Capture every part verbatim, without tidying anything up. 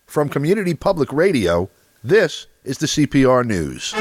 From Community Public Radio, this is the C P R News.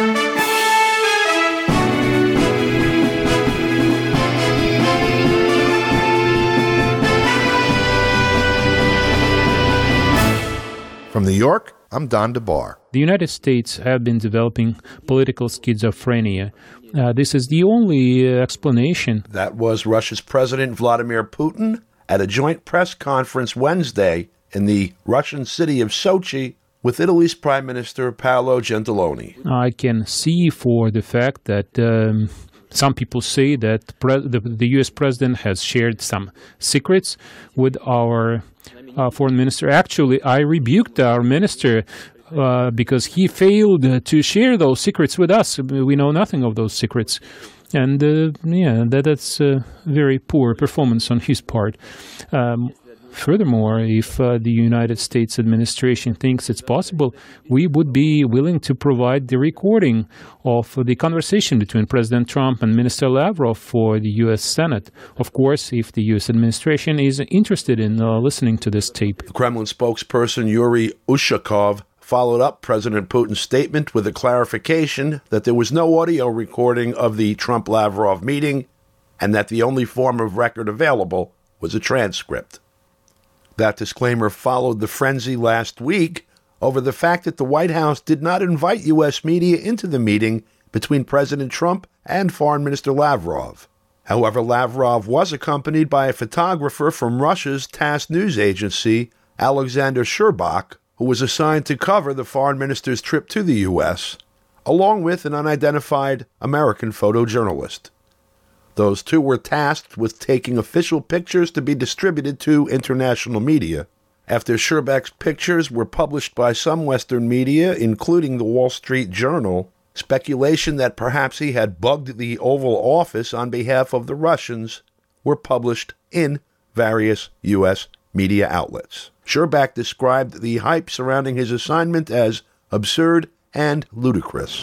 From New York, I'm Don DeBar. The United States have been developing political schizophrenia. Uh, this is the only uh, explanation. That was Russia's President Vladimir Putin at a joint press conference Wednesday in the Russian city of Sochi with Italy's Prime Minister Paolo Gentiloni. I can see for the fact that um, some people say that pre- the, the U S president has shared some secrets with our uh, foreign minister. Actually, I rebuked our minister uh, because he failed to share those secrets with us. We know nothing of those secrets. And, uh, yeah, that, that's a very poor performance on his part. Um, Furthermore, if uh, the United States administration thinks it's possible, we would be willing to provide the recording of the conversation between President Trump and Minister Lavrov for the U S Senate. Of course, if the U S administration is interested in uh, listening to this tape. The Kremlin spokesperson Yuri Ushakov followed up President Putin's statement with a clarification that there was no audio recording of the Trump-Lavrov meeting and that the only form of record available was a transcript. That disclaimer followed the frenzy last week over the fact that the White House did not invite U S media into the meeting between President Trump and Foreign Minister Lavrov. However, Lavrov was accompanied by a photographer from Russia's TASS news agency, Alexander Sherbak, who was assigned to cover the foreign minister's trip to the U S, along with an unidentified American photojournalist. Those two were tasked with taking official pictures to be distributed to international media. After Sherbak's pictures were published by some Western media, including the Wall Street Journal, speculation that perhaps he had bugged the Oval Office on behalf of the Russians were published in various U S media outlets. Sherbak described the hype surrounding his assignment as absurd and ludicrous.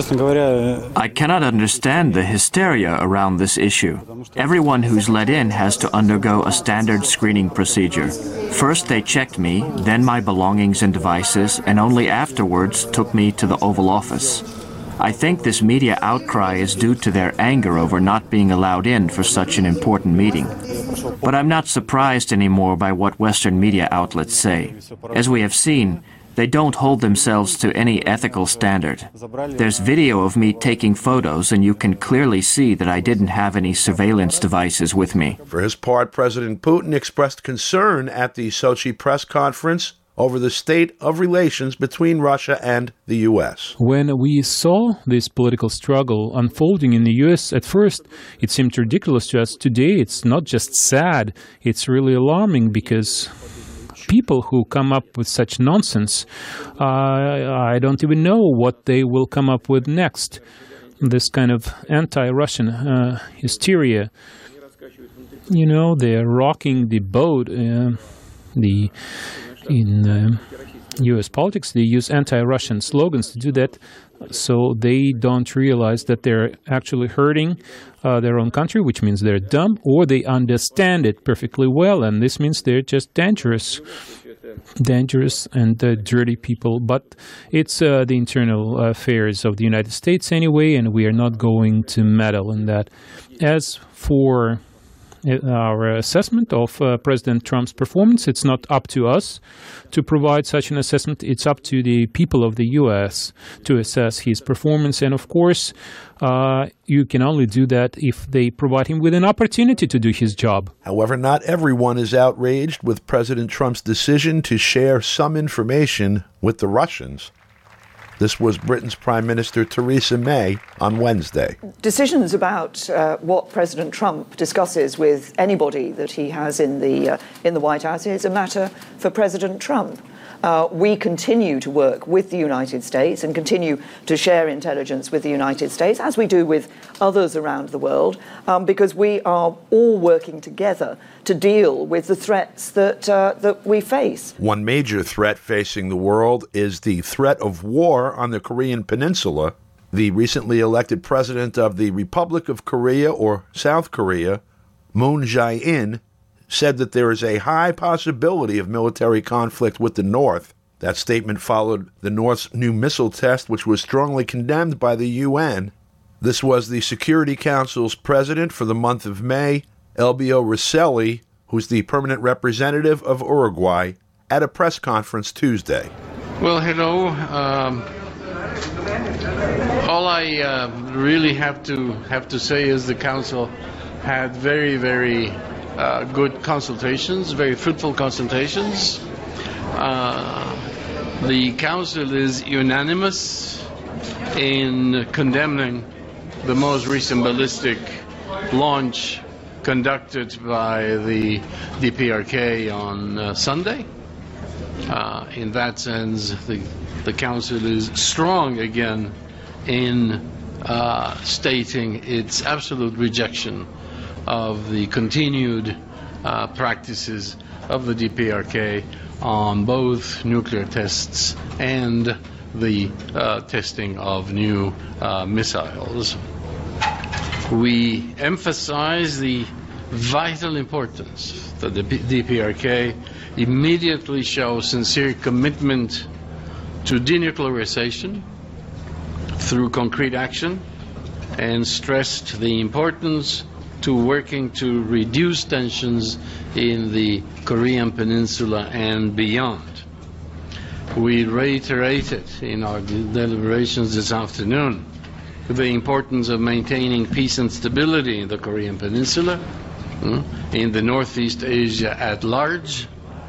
I cannot understand the hysteria around this issue. Everyone who's let in has to undergo a standard screening procedure. First they checked me, then my belongings and devices, and only afterwards took me to the Oval Office. I think this media outcry is due to their anger over not being allowed in for such an important meeting. But I'm not surprised anymore by what Western media outlets say. As we have seen, they don't hold themselves to any ethical standard. There's video of me taking photos, and you can clearly see that I didn't have any surveillance devices with me. For his part, President Putin expressed concern at the Sochi press conference over the state of relations between Russia and the U S. When we saw this political struggle unfolding in the U S, at first it seemed ridiculous to us. Today it's not just sad, it's really alarming because people who come up with such nonsense, uh, I don't even know what they will come up with next. This kind of anti-Russian uh, hysteria. You know, they're rocking the boat. Uh, the in uh, U S politics, they use anti-Russian slogans to do that, so they don't realize that they're actually hurting uh, their own country, which means they're dumb, or they understand it perfectly well, and this means they're just dangerous. dangerous and uh, dirty people. But it's uh, the internal affairs of the United States anyway, and we are not going to meddle in that. As for our assessment of uh, President Trump's performance, it's not up to us to provide such an assessment. It's up to the people of the U S to assess his performance. And of course, uh, you can only do that if they provide him with an opportunity to do his job. However, not everyone is outraged with President Trump's decision to share some information with the Russians. This was Britain's Prime Minister Theresa May on Wednesday. Decisions about uh, what President Trump discusses with anybody that he has in the uh, in the White House is a matter for President Trump. Uh, we continue to work with the United States and continue to share intelligence with the United States, as we do with others around the world, um, because we are all working together to deal with the threats that uh, that we face. One major threat facing the world is the threat of war on the Korean Peninsula. The recently elected president of the Republic of Korea, or South Korea, Moon Jae-in, said that there is a high possibility of military conflict with the North. That statement followed the North's new missile test, which was strongly condemned by the U N. This was the Security Council's president for the month of May, Elbio Rosselli, who's the permanent representative of Uruguay, at a press conference Tuesday. Well, hello. Um, all I uh, really have to have to say is the Council had very, very uh, good consultations, very fruitful consultations. Uh, the Council is unanimous in condemning the most recent ballistic launch conducted by the D P R K on uh, Sunday. Uh, in that sense, the, the Council is strong again in uh, stating its absolute rejection of the continued uh, practices of the D P R K on both nuclear tests and the uh, testing of new uh, missiles. We emphasize the vital importance that the D P R K immediately shows sincere commitment to denuclearization through concrete action, and stressed the importance to working to reduce tensions in the Korean Peninsula and beyond. We reiterated in our deliberations this afternoon the importance of maintaining peace and stability in the Korean Peninsula, in the Northeast Asia at large,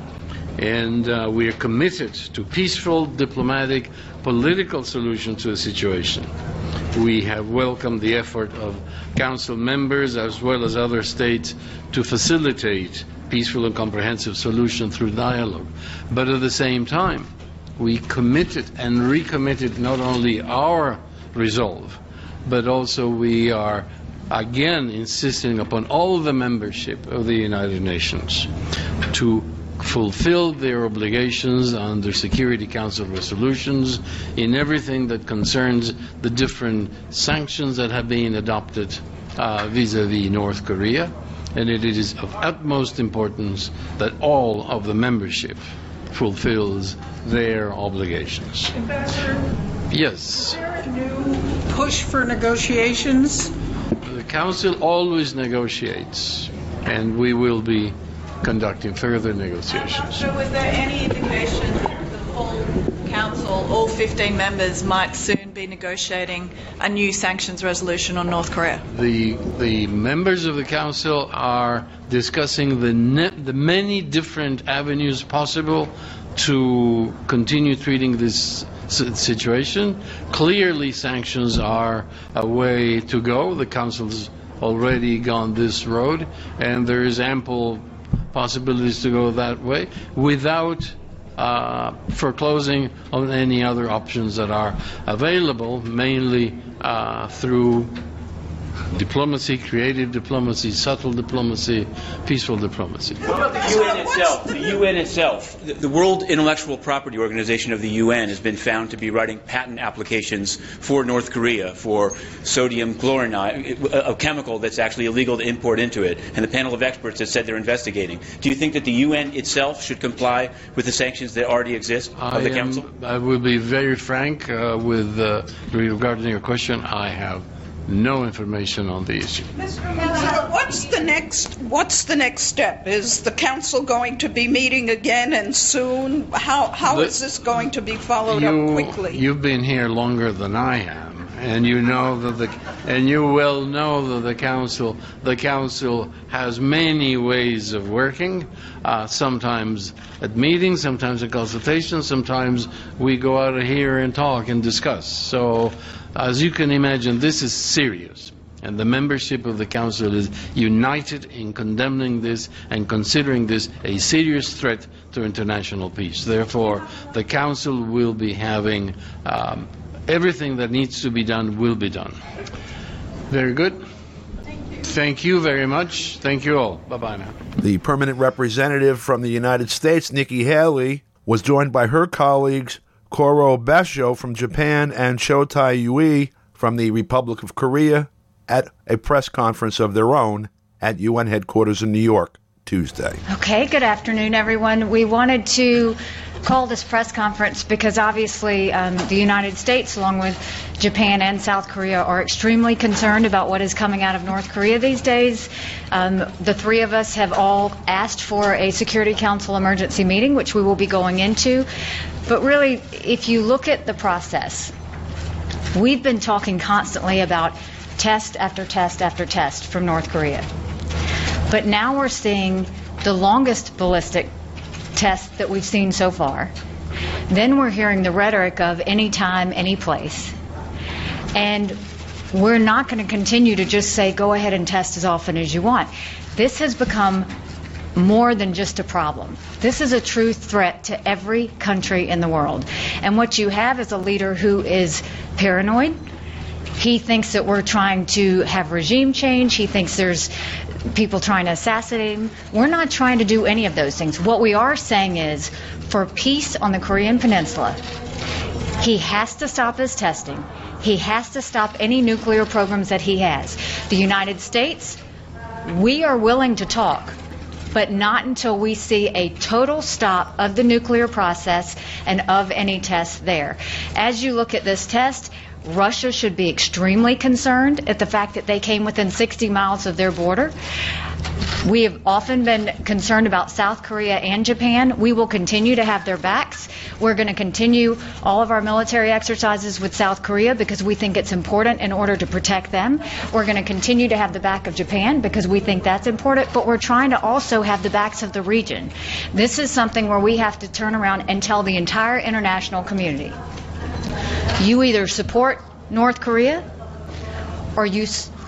and uh, we are committed to peaceful, diplomatic, political solutions to the situation. We have welcomed the effort of Council members as well as other states to facilitate peaceful and comprehensive solution through dialogue. But at the same time, we committed and recommitted not only our resolve, but also we are again insisting upon all the membership of the United Nations to fulfill their obligations under Security Council resolutions in everything that concerns the different sanctions that have been adopted uh, vis-a-vis North Korea, and it is of utmost importance that all of the membership fulfills their obligations. Ambassador, yes. Is there a new push for negotiations? The Council always negotiates, and we will be conducting further negotiations. So was there any indication that the whole Council, all fifteen members, might soon be negotiating a new sanctions resolution on North Korea? The the members of the Council are discussing the, ne- the many different avenues possible to continue treating this situation. Clearly, sanctions are a way to go. The Council's already gone this road, and there is ample possibilities to go that way without uh, foreclosing on any other options that are available, mainly uh, through diplomacy, creative diplomacy, subtle diplomacy, peaceful diplomacy. What about the U N itself? The U N itself, the, the World Intellectual Property Organization of the U N has been found to be writing patent applications for North Korea for sodium chloride, a, a chemical that's actually illegal to import into it. And the panel of experts has said they're investigating. Do you think that the U N itself should comply with the sanctions that already exist of I the am, Council? I will be very frank uh, with uh, regarding your question. I have no information on the issue. Mister Ambassador, what's the next? What's the next step? Is the Council going to be meeting again and soon? How how the, is this going to be followed you, up quickly? You've been here longer than I am, and you know that the and you well know that the Council the Council has many ways of working. Uh, sometimes at meetings, sometimes at consultations, sometimes we go out of here and talk and discuss. So, as you can imagine, this is serious, and the membership of the Council is united in condemning this and considering this a serious threat to international peace. Therefore, the Council will be having um, everything that needs to be done will be done. Very good. Thank you. Thank you very much. Thank you all. Bye-bye now. The permanent representative from the United States, Nikki Haley, was joined by her colleagues Koro Basho from Japan and Cho Tae-yui from the Republic of Korea at a press conference of their own at U N headquarters in New York Tuesday. Okay, good afternoon, everyone. We wanted to call this press conference because obviously um, the United States, along with Japan and South Korea, are extremely concerned about what is coming out of North Korea these days. Um, the three of us have all asked for a Security Council emergency meeting, which we will be going into. But really, if you look at the process, we've been talking constantly about test after test after test from North Korea. But now we're seeing the longest ballistic test that we've seen so far. Then we're hearing the rhetoric of any time, any place. And we're not going to continue to just say, go ahead and test as often as you want. This has become more than just a problem. This is a true threat to every country in the world. And what you have is a leader who is paranoid. He thinks that we're trying to have regime change. He thinks there's people trying to assassinate him. We're not trying to do any of those things. What we are saying is, for peace on the Korean Peninsula, he has to stop his testing. He has to stop any nuclear programs that he has. The United States, we are willing to talk, but not until we see a total stop of the nuclear process and of any tests there. As you look at this test, Russia should be extremely concerned at the fact that they came within sixty miles of their border. We have often been concerned about South Korea and Japan. We will continue to have their backs. We're going to continue all of our military exercises with South Korea because we think it's important in order to protect them. We're going to continue to have the back of Japan because we think that's important, but we're trying to also have the backs of the region. This is something where we have to turn around and tell the entire international community, you either support North Korea or you,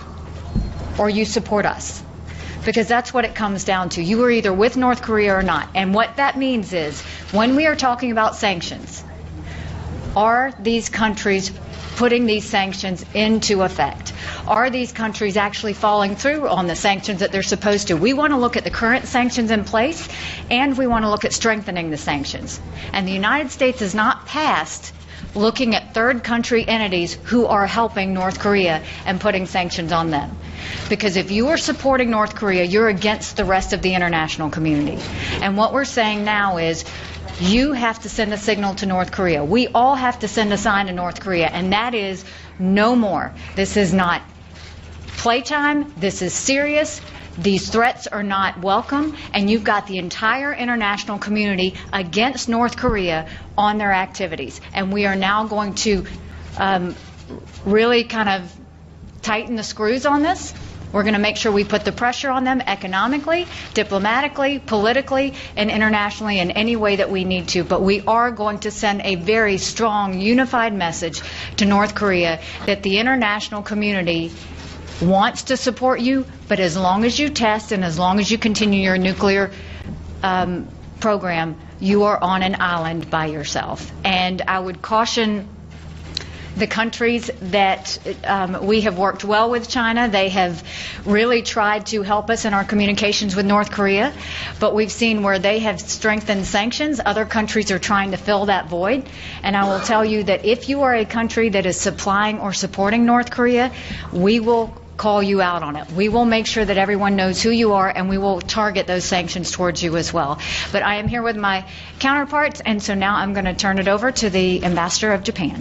or you support us. Because that's what it comes down to. You are either with North Korea or not. And what that means is, when we are talking about sanctions, are these countries putting these sanctions into effect? Are these countries actually following through on the sanctions that they're supposed to? We want to look at the current sanctions in place, and we want to look at strengthening the sanctions. And the United States is not past looking at third country entities who are helping North Korea and putting sanctions on them. Because if you are supporting North Korea, you're against the rest of the international community. And what we're saying now is, you have to send a signal to North Korea. We all have to send a sign to North Korea, and that is no more. This is not playtime. This is serious. These threats are not welcome, and you've got the entire international community against North Korea on their activities. And we are now going to um, really kind of tighten the screws on this. We're going to make sure we put the pressure on them economically, diplomatically, politically, and internationally in any way that we need to. But we are going to send a very strong, unified message to North Korea that the international community wants to support you, but as long as you test and as long as you continue your nuclear um, program, you are on an island by yourself. And I would caution the countries that um, we have worked well with China. They have really tried to help us in our communications with North Korea, but we've seen where they have strengthened sanctions. Other countries are trying to fill that void. And I will tell you that if you are a country that is supplying or supporting North Korea, we will call you out on it. We will make sure that everyone knows who you are, and we will target those sanctions towards you as well. But I am here with my counterparts, and so now I'm going to turn it over to the Ambassador of Japan.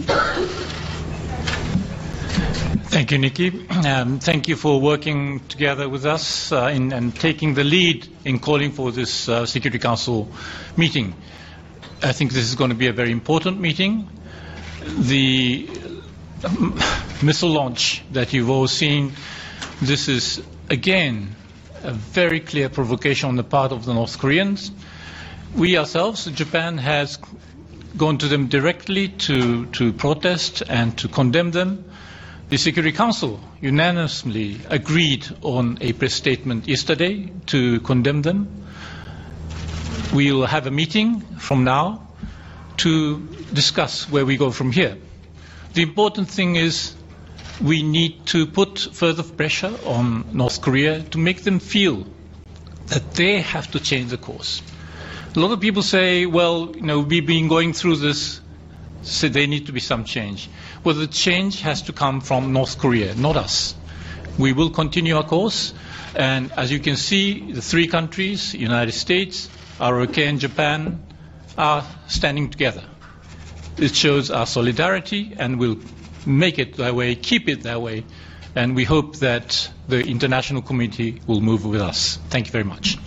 Thank you, Nikki. Um, thank you for working together with us uh, in, and taking the lead in calling for this uh, Security Council meeting. I think this is going to be a very important meeting. The um, missile launch that you've all seen, this is, again, a very clear provocation on the part of the North Koreans. We ourselves, Japan, has gone to them directly to, to protest and to condemn them. The Security Council unanimously agreed on a press statement yesterday to condemn them. We will have a meeting from now to discuss where we go from here. The important thing is we need to put further pressure on North Korea to make them feel that they have to change the course. A lot of people say, well, you know, we've been going through this, so there needs to be some change. Well, the change has to come from North Korea, not us. We will continue our course, and as you can see, the three countries, United States, R O K and Japan, are standing together. It shows our solidarity, and we'll make it that way, keep it that way, and we hope that the international community will move with us. Thank you very much.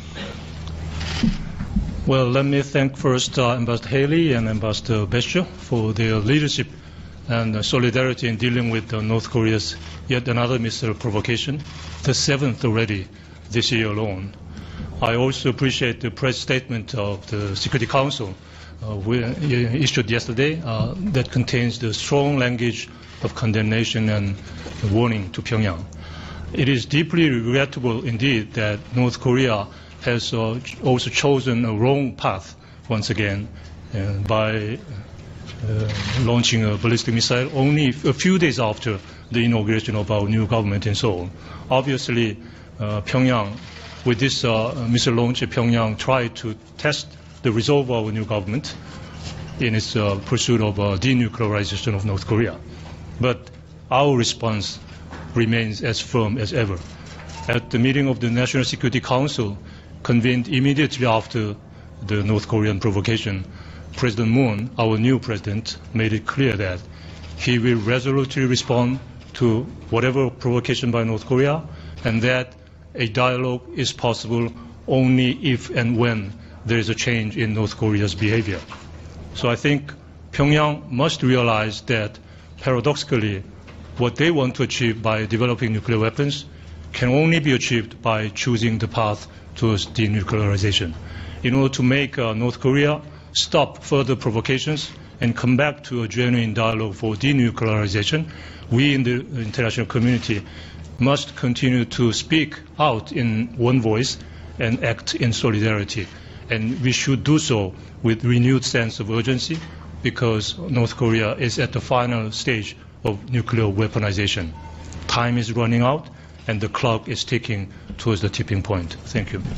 Well, let me thank first uh, Ambassador Haley and Ambassador Bescher for their leadership and uh, solidarity in dealing with uh, North Korea's yet another missile provocation, the seventh already this year alone. I also appreciate the press statement of the Security Council uh, we, uh, issued yesterday uh, that contains the strong language of condemnation and warning to Pyongyang. It is deeply regrettable indeed that North Korea has uh, also chosen a wrong path once again uh, by uh, launching a ballistic missile only a few days after the inauguration of our new government in Seoul. Obviously, uh, Pyongyang, with this uh, missile launch, Pyongyang tried to test the resolve of our new government in its uh, pursuit of uh, denuclearization of North Korea. But our response remains as firm as ever. At the meeting of the National Security Council, convened immediately after the North Korean provocation, President Moon, our new president, made it clear that he will resolutely respond to whatever provocation by North Korea, and that a dialogue is possible only if and when there is a change in North Korea's behavior. So I think Pyongyang must realize that, paradoxically, what they want to achieve by developing nuclear weapons can only be achieved by choosing the path towards denuclearization. In order to make uh, North Korea stop further provocations and come back to a genuine dialogue for denuclearization, we in the international community must continue to speak out in one voice and act in solidarity. And we should do so with renewed sense of urgency, because North Korea is at the final stage of nuclear weaponization. Time is running out, and the clock is ticking towards the tipping point. Thank you.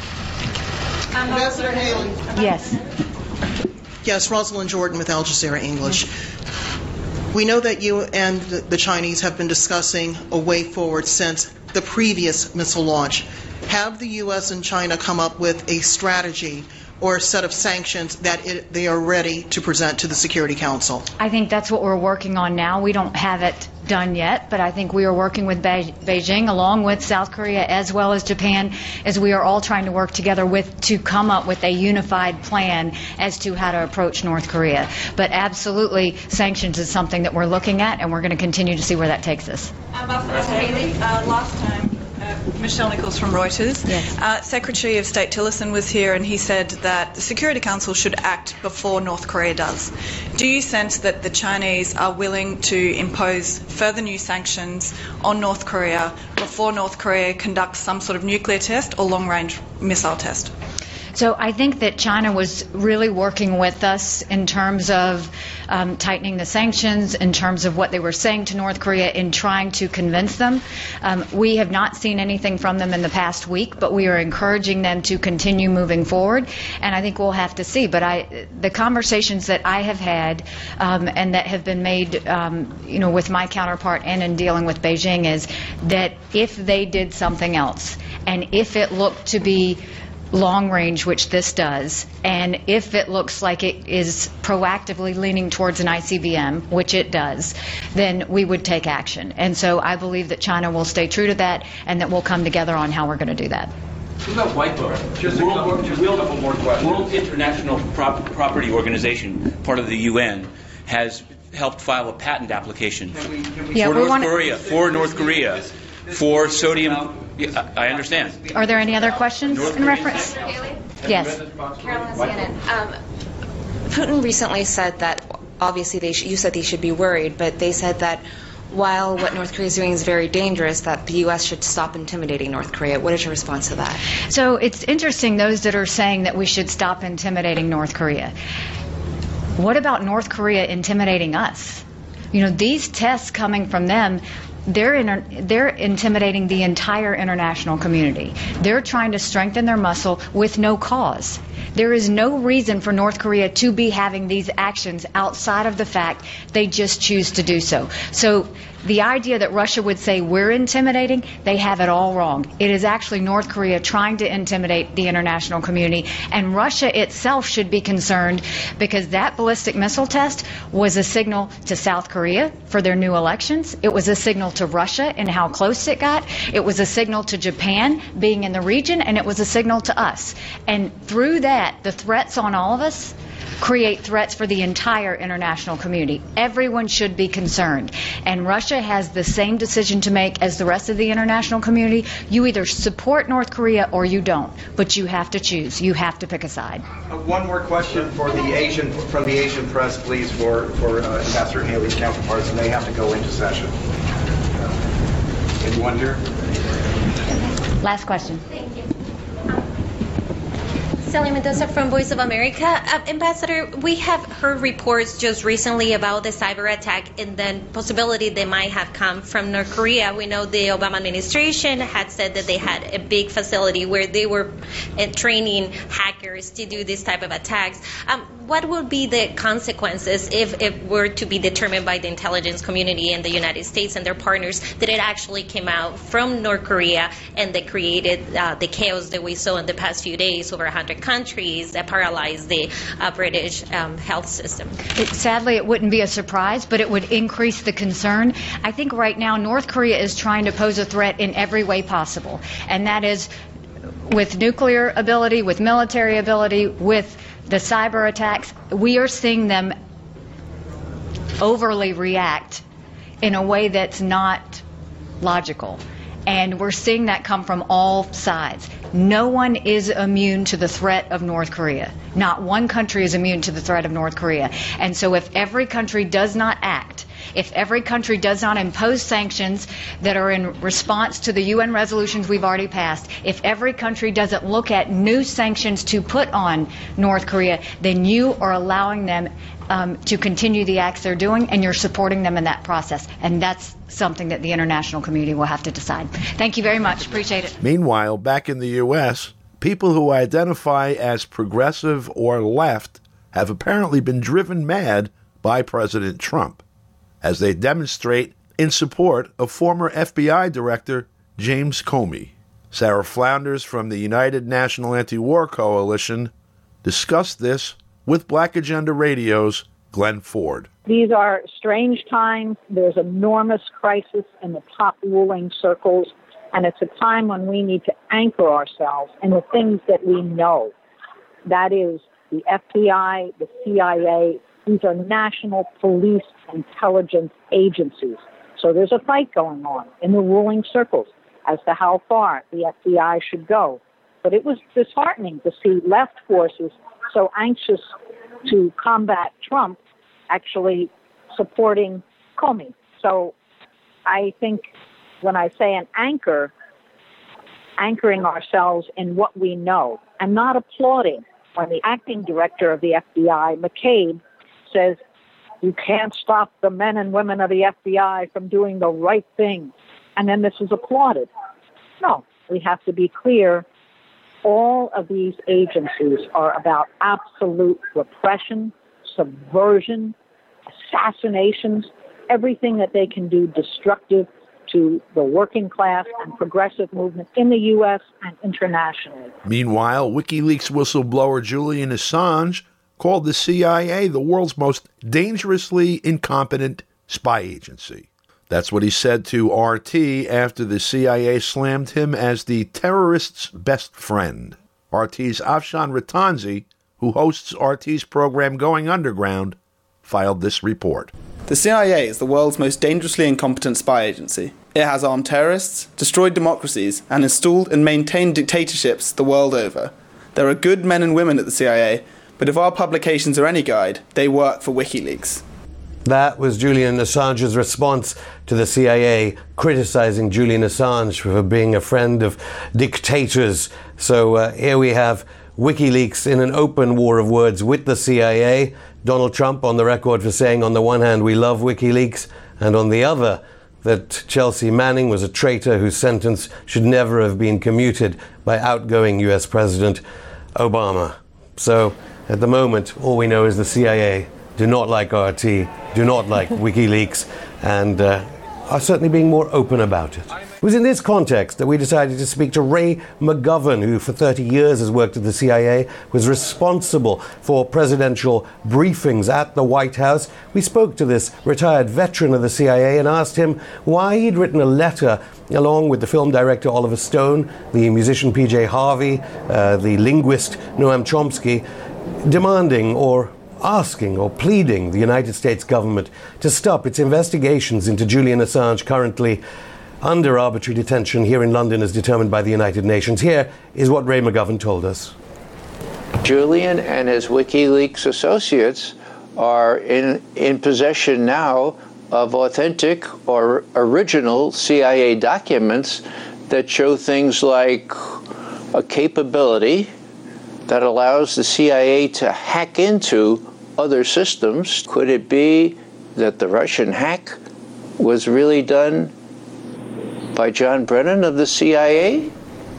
Ambassador Haley. Yes. Yes, Rosalind Jordan with Al Jazeera English. We know that you and the Chinese have been discussing a way forward since the previous missile launch. Have the U S and China come up with a strategy or a set of sanctions that it, they are ready to present to the Security Council? I think that's what we're working on now. We don't have it done yet, but I think we are working with Be- Beijing along with South Korea as well as Japan, as we are all trying to work together with to come up with a unified plan as to how to approach North Korea. But absolutely, sanctions is something that we're looking at, and we're going to continue to see where that takes us. Ambassador Haley, uh, last time. Uh, Michelle Nichols from Reuters. Yes. Uh, Secretary of State Tillerson was here, and he said that the Security Council should act before North Korea does. Do you sense that the Chinese are willing to impose further new sanctions on North Korea before North Korea conducts some sort of nuclear test or long-range missile test? So I think that China was really working with us in terms of um, tightening the sanctions, in terms of what they were saying to North Korea in trying to convince them. Um, we have not seen anything from them in the past week, but we are encouraging them to continue moving forward, and I think we'll have to see. But I, the conversations that I have had um, and that have been made, um, you know, with my counterpart and in dealing with Beijing is that if they did something else, and if it looked to be long range, which this does, and if it looks like it is proactively leaning towards an I C B M, which it does, then we would take action. And so I believe that China will stay true to that, and that we'll come together on how we're going to do that. What about White Book? Just a couple, just a couple more questions. World International Prop- Property Organization, part of the U N, has helped file a patent application Can we, can we Yeah, for we North wanna- Korea, for North Korea, for sodium. Yeah, I understand. Are there any other questions North in Korean- reference? Haley? Yes. Carolyn, C N N. Um, Putin recently said that, obviously, they sh- you said they should be worried, but they said that while what North Korea is doing is very dangerous, that the U S should stop intimidating North Korea. What is your response to that? So it's interesting, those that are saying that we should stop intimidating North Korea. What about North Korea intimidating us? You know, these tests coming from them, they're inter- they're intimidating the entire international community. They're trying to strengthen their muscle with no cause. There is no reason for North Korea to be having these actions outside of the fact they just choose to do so. So the idea that Russia would say we're intimidating, they have it all wrong. It is actually North Korea trying to intimidate the international community, and Russia itself should be concerned because that ballistic missile test was a signal to South Korea for their new elections. It was a signal to Russia and how close it got. It was a signal to Japan being in the region, and it was a signal to us. And through that, the threats on all of us create threats for the entire international community. Everyone should be concerned. And Russia has the same decision to make as the rest of the international community. You either support North Korea or you don't. But you have to choose. You have to pick a side. Uh, one more question for the Asian from the Asian press, please, for, for uh, Ambassador Haley's counterparts, and they have to go into session. Uh, anyone here? Last question. Thank you. Sally Mendoza from Voice of America. Uh, Ambassador, we have heard reports just recently about the cyber attack and then possibility they might have come from North Korea. We know the Obama administration had said that they had a big facility where they were uh, training hackers to do this type of attacks. Um, what would be the consequences if it were to be determined by the intelligence community in the United States and their partners that it actually came out from North Korea and that created uh, the chaos that we saw in the past few days over one hundred countries that paralyzed the uh, British um, health system? It, sadly, it wouldn't be a surprise, but it would increase the concern. I think right now North Korea is trying to pose a threat in every way possible, and that is with nuclear ability, with military ability, with the cyber attacks. We are seeing them overly react in a way that's not logical. And we're seeing that come from all sides. No one is immune to the threat of North Korea. Not one country is immune to the threat of North Korea. And so if every country does not act, if every country does not impose sanctions that are in response to the U N resolutions we've already passed, if every country doesn't look at new sanctions to put on North Korea, then you are allowing them um, to continue the acts they're doing, and you're supporting them in that process. And that's something that the international community will have to decide. Thank you very much. Appreciate it. Meanwhile, back in the U S, people who identify as progressive or left have apparently been driven mad by President Trump as they demonstrate in support of former F B I Director James Comey. Sarah Flounders from the United National Anti-War Coalition discussed this with Black Agenda Radio's Glenn Ford. These are strange times. There's enormous crisis in the top ruling circles, and it's a time when we need to anchor ourselves in the things that we know. That is the F B I, the C I A. These are national police intelligence agencies. So there's a fight going on in the ruling circles as to how far the F B I should go. But it was disheartening to see left forces so anxious to combat Trump actually supporting Comey. So I think when I say an anchor, anchoring ourselves in what we know and not applauding when the acting director of the F B I, McCabe, says you can't stop the men and women of the F B I from doing the right thing. And then this is applauded. No, we have to be clear. All of these agencies are about absolute repression, subversion, assassinations, everything that they can do destructive to the working class and progressive movement in the U S and internationally. Meanwhile, WikiLeaks whistleblower Julian Assange called the C I A the world's most dangerously incompetent spy agency. That's what he said to R T after the C I A slammed him as the terrorist's best friend. R T's Afshan Rattanzi, who hosts R T's program Going Underground, filed this report. The C I A is the world's most dangerously incompetent spy agency. It has armed terrorists, destroyed democracies, and installed and maintained dictatorships the world over. There are good men and women at the C I A, but if our publications are any guide, they work for WikiLeaks. That was Julian Assange's response to the C I A criticizing Julian Assange for being a friend of dictators. So uh, here we have WikiLeaks in an open war of words with the C I A. Donald Trump on the record for saying, on the one hand, we love WikiLeaks, and on the other, that Chelsea Manning was a traitor whose sentence should never have been commuted by outgoing U S President Obama. So, at the moment, all we know is the C I A do not like R T, do not like WikiLeaks, and uh, are certainly being more open about it. It was in this context that we decided to speak to Ray McGovern, who for thirty years has worked at the C I A, was responsible for presidential briefings at the White House. We spoke to this retired veteran of the C I A and asked him why he'd written a letter along with the film director Oliver Stone, the musician P J Harvey, uh, the linguist Noam Chomsky, demanding or asking or pleading the United States government to stop its investigations into Julian Assange, currently under arbitrary detention here in London as determined by the United Nations. Here is what Ray McGovern told us. Julian and his WikiLeaks associates are in, in possession now of authentic or original C I A documents that show things like a capability that allows the C I A to hack into other systems. Could it be that the Russian hack was really done by John Brennan of the C I A?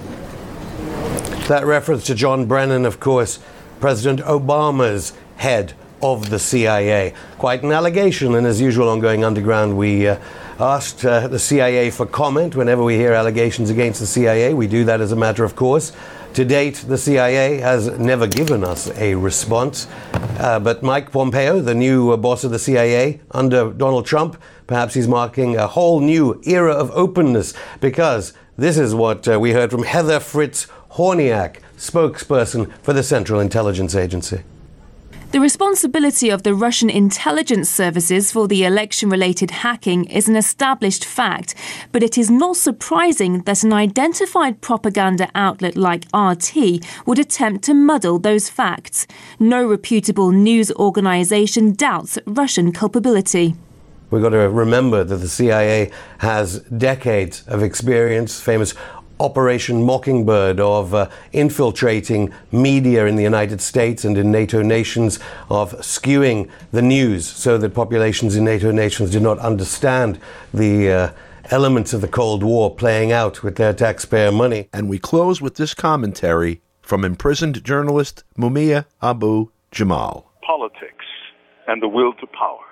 That reference to John Brennan, of course, President Obama's head of the C I A. Quite an allegation, and as usual on Going Underground, we uh, asked uh, the C I A for comment whenever we hear allegations against the C I A. We do that as a matter of course. To date, the C I A has never given us a response. Uh, but Mike Pompeo, the new uh, boss of the C I A under Donald Trump, perhaps he's marking a whole new era of openness, because this is what uh, we heard from Heather Fritz Horniak, spokesperson for the Central Intelligence Agency. The responsibility of the Russian intelligence services for the election-related hacking is an established fact, but it is not surprising that an identified propaganda outlet like R T would attempt to muddle those facts. No reputable news organisation doubts Russian culpability. We've got to remember that the C I A has decades of experience, famous Operation Mockingbird, of uh, infiltrating media in the United States and in NATO nations, of skewing the news so that populations in NATO nations do not understand the uh, elements of the Cold War playing out with their taxpayer money. And we close with this commentary from imprisoned journalist Mumia Abu Jamal. Politics and the will to power.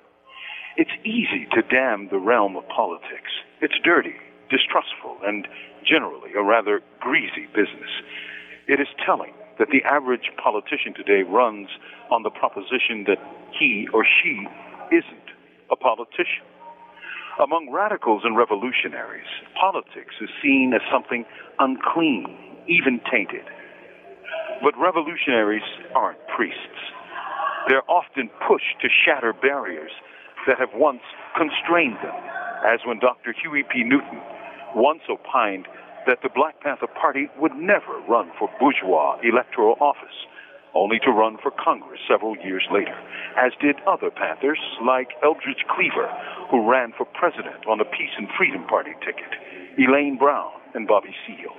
It's easy to damn the realm of politics. It's dirty, distrustful, and generally a rather greasy business. It is telling that the average politician today runs on the proposition that he or she isn't a politician. Among radicals and revolutionaries, politics is seen as something unclean, even tainted. But revolutionaries aren't priests. They're often pushed to shatter barriers that have once constrained them, as when Doctor Huey P. Newton once opined that the Black Panther Party would never run for bourgeois electoral office, only to run for Congress several years later, as did other Panthers like Eldridge Cleaver, who ran for president on the Peace and Freedom Party ticket, Elaine Brown, and Bobby Seale.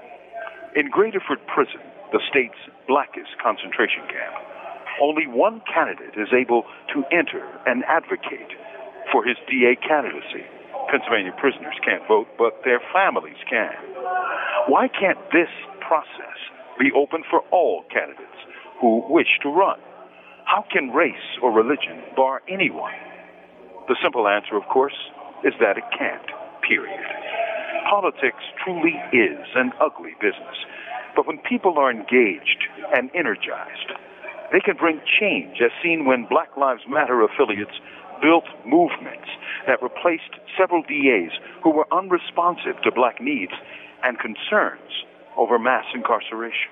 In Graterford Prison, the state's blackest concentration camp, only one candidate is able to enter and advocate for his D A candidacy. Pennsylvania prisoners can't vote, but their families can. Why can't this process be open for all candidates who wish to run? How can race or religion bar anyone? The simple answer, of course, is that it can't, period. Politics truly is an ugly business, but when people are engaged and energized, they can bring change, as seen when Black Lives Matter affiliates built movements that replaced several D As who were unresponsive to black needs and concerns over mass incarceration.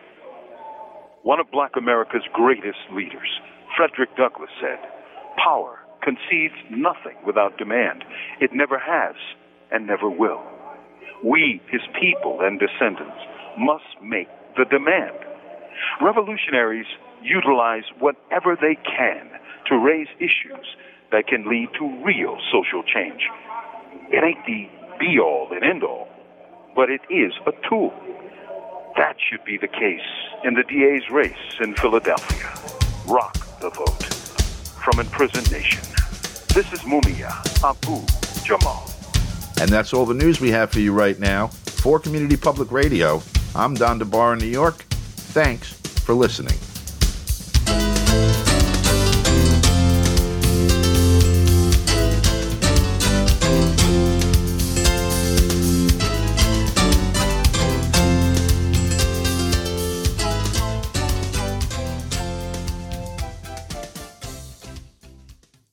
One of Black America's greatest leaders, Frederick Douglass, said, "Power concedes nothing without demand. It never has and never will. We, his people and descendants, must make the demand." Revolutionaries utilize whatever they can to raise issues that can lead to real social change. It ain't the be-all and end-all, but it is a tool. That should be the case in the D A's race in Philadelphia. Rock the vote. From Imprisoned Nation, this is Mumia Abu Jamal. And that's all the news we have for you right now. For Community Public Radio, I'm Don DeBar in New York. Thanks for listening.